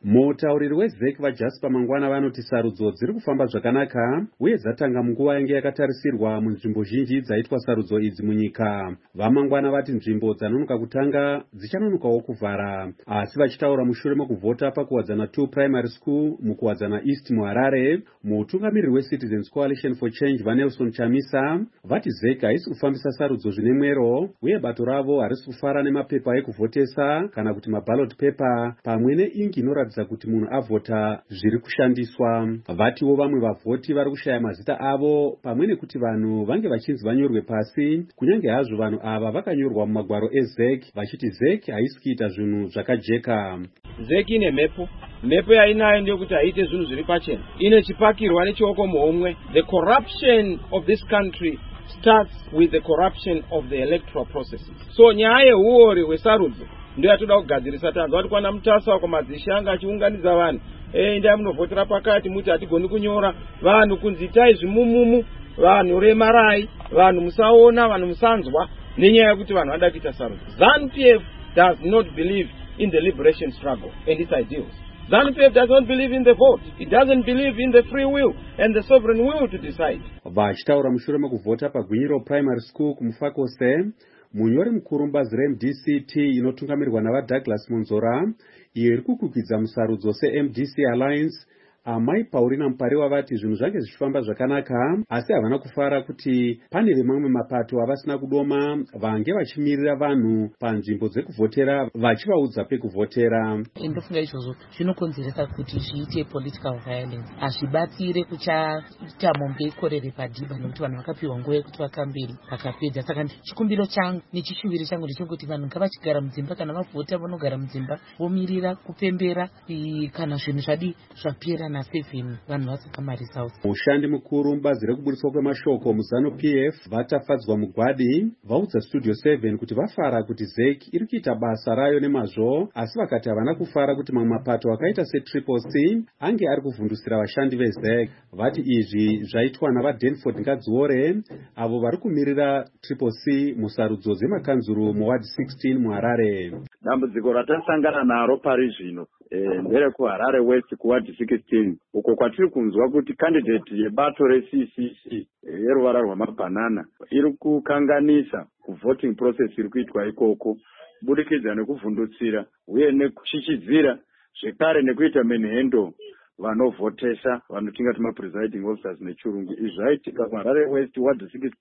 Mutauriri weZEC vaJasper Mangwana vanoti sarudzo dziri kufamba zvakanaka uye dzatanga munguva yange yakatarisirwa munzvimbo zhinji dzaitwa sarudzo idzi munyika. VaMangwana vati nzvimbo dzanonoka kutanga dzichanonokawo kuvhara, asi vachitaura mushure mekuvhota pakuwadzana 2 primary school mukuwadzana East muHarare. Mutungamiriri weCitizens Coalition for Change vaNelson Chamisa vati ZEC haisi kufambisa sarudzo zvine mwero uye bato ravo harisi kufara nemapepa ekuvhotesa kana kuti maballot paper pamwe neingi inoratidza kuti munhu avhota zviri kushandiswa. Vatiwo vamwe vavhoti vari kushaya mazita avo pamwe nekuti vanhu vange vachinzi vanyorwe pasi, kunyange hazvo vanhu ava vakanyorwa mumagwaro eZEC vachiti ZEC haisi kuita zvinhu zvakajeka. ZEC ine mhepo yainayo ndeyekuti haite zvinhu zviri pachena, ine chipakirwa nechioko muhomwe. The corruption of this country starts with the corruption of the electoral processes. So nyaya yehuori hwesarudzo ndio yatoda kugadzirisa. Tanzwa kuti kwana mutasa kwamadzisha anga achiunganidza vanhu, ndai munovhotera pakati muti hatigoni kunyora, vanhu kunzi itai zvimumumu, vanhu remarai, vanhu musaona, vanhu musanzwa, nenyaya yekuti vanhu vada kuita sarudzo. ZANU-PF does not believe in the liberation struggle and its ideals. ZANU-PF does not believe in the vote. It doesn't believe in the free will and the sovereign will to decide. Vachitaura mushure mekuvhota paGwinyiro Primary School kumufakose, munyori mukuru mubazi reMDC-T inotungamirirwa navaDouglas Monzora, iyo iri kukwikwidzwa musarudzo seMDC Alliance, Amai Paulina Mupariwa vati zvinhu zvange zvichifamba zvakanaka, asi havana kufara kuti pane vemamwe mapato avasina kudoma vange vachimirira vanhu panzvimbo dzekuvhotera vachivaudza pekuvhotera. Ndofunga izvozvo zvinokonzeresa kuti zviite political violence, hazvibatsire kuchaita mombe ikorere padhiba nekuti vanhu vakapiwa nguva yekuti vakamberi vakapedza. Saka chikumbiro changu nechishuviro changu ndechekuti vanhu ngavachigara mudzimba, kana vavhota vanogara mudzimba vomirira kupembera kana zvinhu zvadi zvapera na 7 vanhu vasika mari South. Mushandi mukuru mubazi rekuburiswa kwemashoko muZANU-PF vatafadzwa mugwadi vaudza Studio 7 kuti vafara kuti ZEC iri kuita basa rayo nemazvo, asi vakati havana kufara kuti mamwe mapato akaita seCCC ange ari kuvhundusira vashandi veZEC. Vati izvi zvaitwa navaDenford Ngadziore avo vari kumirira CCC musarudzo dzemakanzuru muward 16 muHarare. Dambudziko ratasangana naro pari zvino nderekuHarare West kuward 16 uko kwatiri kunzwa kuti candidate yebato reCCC yeruvara rwamabhanana iri kukanganisa kuvoting process iri kuitwa ikoko kubudikidza nekuvhundutsira uye nekuchichidzira zvekare nekuita menhendo vanovhotesa vanotingati mapresiding officers nechirungu. Izvi zvaitika kuHarare West ward 16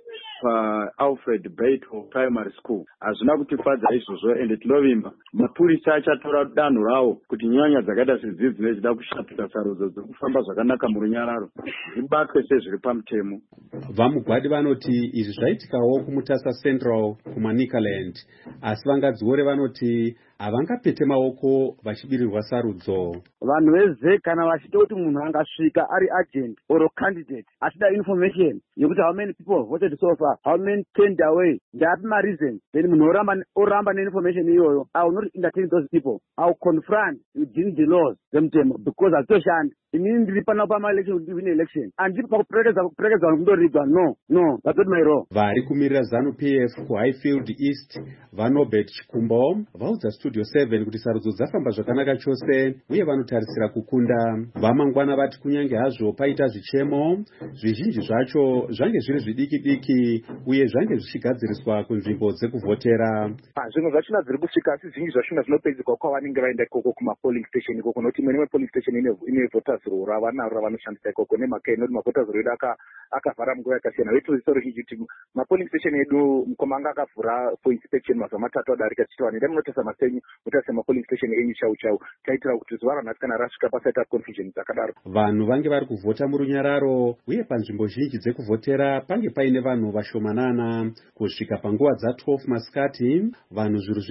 paAlfred Bato Primary School. Hazvina kutifadza izvozvo ende tinovimba mapurisa achatora danho rawo kuti nyanya dzakaita sedzidzi dzinechida kushatira sarudzo dziri kufamba zvakanaka murunyararo dzibatwe sezviri pamutemo. Vamugwadi vanoti izvi zvaitikawo kuMutasa Central kuManicaland, asi Vangadziore vanoti havangapete maoko vachibirirwa sarudzo. Vanhu veZEC kana vachita kuti munhu angasvika ari agent or candidate achida information yekuti how many people voted so far, how many turned away, ndapi mareason, then munhu oramba neinformation iyoyo, I will not entertain those people. I will confront within the laws zemutemo because hazitoshandi. Inini ndiri pano pama-election kuti win election. Handiri pakuperekedza vanhu kundorigwa. No, that's not my role. Vari kumirira ZANU-PF kuHighfield East vaNobert Chikumbo vaudza Studio 7 kuti sarudzo dzafamba zvakanaka chose uye vanotarisira kukunda. VaMangwana vati kunyange hazvo paita zvichemo, zvizhinji zvacho zvange zviri zvidiki-diki uye zvange zvichigadziriswa kunzvimbo dzekuvhotera. Zvinhu zvachona zviri kusvika asi zvinji zvachona zvinopedzerwa kwavanenge vaenda ikoko kuma-polling station ikoko, nokuti imwe polling station ine voters roll ravanaro ravanoshandisa ikoko nemhaka inoti mavoters roll edu akavhara munguva yakasiyana. Veitoziva ruzhinji kuti mapolling station edu mukoma anga akavhura for inspection mazuva matatu adarika tichitova ndai munotasa masenyu mutasa mapolling station enyu chau taitira kuti zuva ranhasi kana rasvika pasaita confusion dzakadaro. Vanhu vange vari kuvhota murunyararo uye panzvimbo zhinji dzekuvhotera pange paine vanhu vashomanana. Kusvika panguva dza12 masikati vanhu zviuru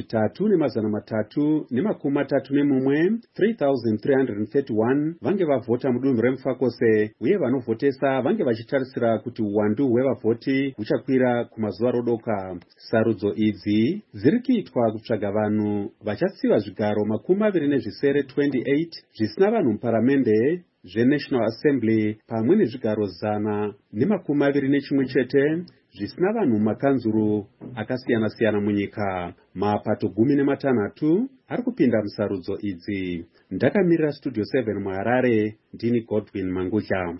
3,331 3,331 vange vavhota mudunhu reMufakose uye vanovhotesa vange vachitarisira kuti uwandu hwevavhoti huchakwira kumazuva rodoka. Sarudzo idzi dziri kuitwa kutsvaga vanhu vachatsiva zvigaro 28 zvisina vanhu muparamende zveNational Assembly pamwe nezvigaro 121 chete zvisina vanhu mumakanzuru akasiyana-siyana munyika. Mapato 16 ari kupinda musarudzo idzi. Ndakamirira Studio 7 muHarare, ndini Godwin Mangudya.